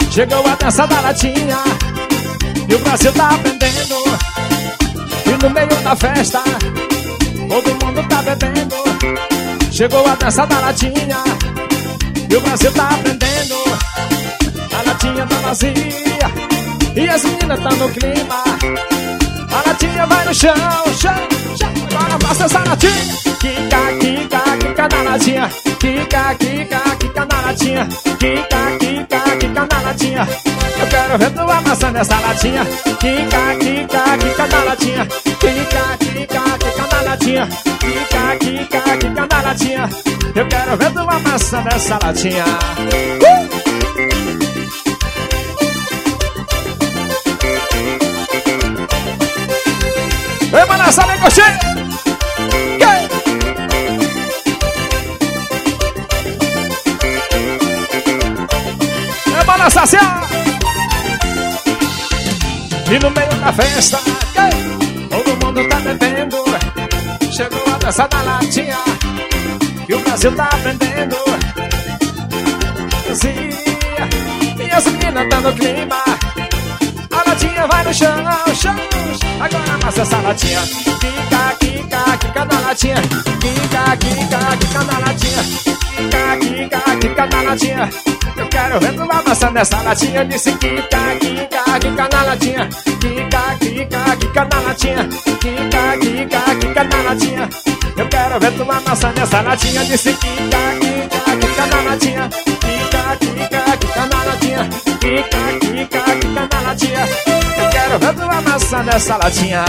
Chegou a dança da latinha e o Brasil tá aprendendo. E no meio da festa todo mundo tá bebendo. Chegou a dança da latinha e o Brasil tá aprendendo. A latinha tá vazia e as meninas tá no clima. A latinha vai no chão, chão, chão. Agora passa essa latinha. Kika, kika, kika na latinha. Kika, kika, kika na latinha. Kika, kika, kika na latinha. Eu quero ver tu amassando essa latinha. Kika, kika, kika na latinha. Kika, kika, kika na latinha. Kika, kika, kika na latinha. Eu quero ver tu amassando essa latinha. Vem balançar, vem coxinha. Vem balançar assim, ó. E no meio da festa todo mundo tá bebendo. Chegou a dança da latinha e o Brasil tá aprendendo. E as meninas tá no clima. A latinha vai no chão, chão. Agora amassa essa latinha. Kika, kika, kika na latinha. Kika, kika, kika na latinha. Kika, kika, kika na latinha. Eu quero ver tu amassando essa latinha. Eu disse kika, kika, kika na latinha. Kika, kika, kika na latinha. Kika, kika, kika na latinha. Eu quero ver tu amassando essa latinha. Eu disse kika, kika, kika na latinha. Kika, kika, kika na latinha. Kika, kika, kika na latinha. Eu quero ver tu amassando essa latinha.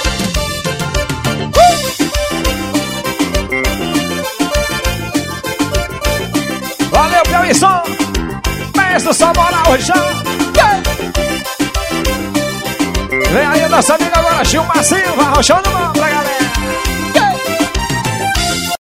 Valeu, Piauí-som. Beijo do Sol Moral, Rojão. Vem aí o nosso amigo agora, Gilmar Silva, rochando mão pra galera.